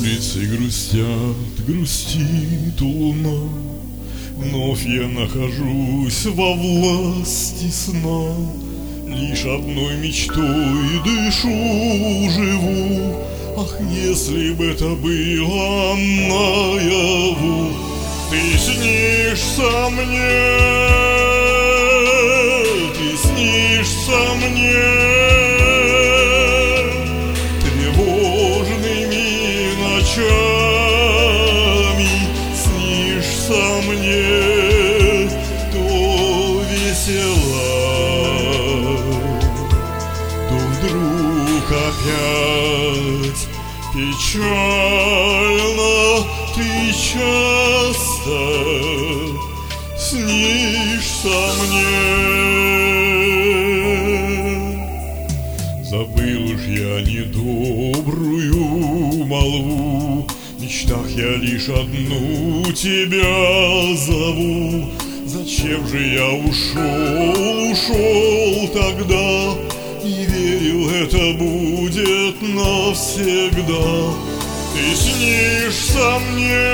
улицы грустят, грустит луна. Вновь я нахожусь во власти сна. Лишь одной мечтой дышу, живу. Ах, если бы это было наяву. Ты снишься мне, ты снишься мне тревожными ночами. Снишься мне, то весела, то вдруг опять печально. Ты часто снишься мне. Забыл уж я недобрую молву, в мечтах я лишь одну тебя зову. Зачем же я ушел тогда, и верил, это будет навсегда. Ты снишься мне,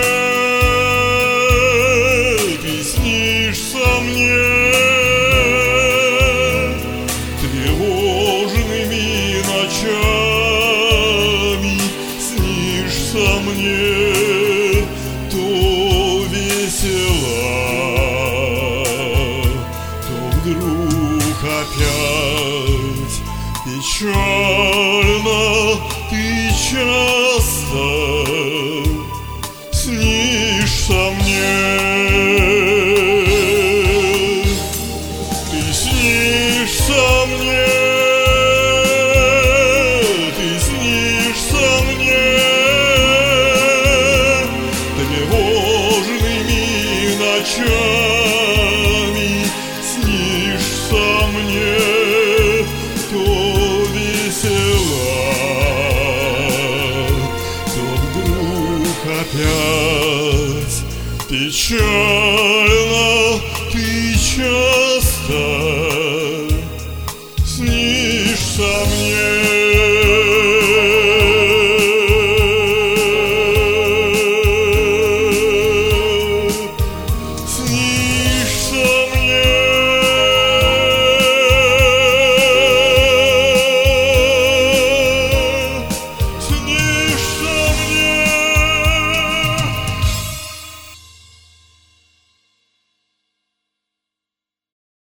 ты снишься мне тревожными ночами. Снишься мне, то весела, то вдруг опять печально. Ты часто снишься мне. Ты снишься мне, ты снишься мне тревожными ночами. Снишься мне, то весела, опять печаль.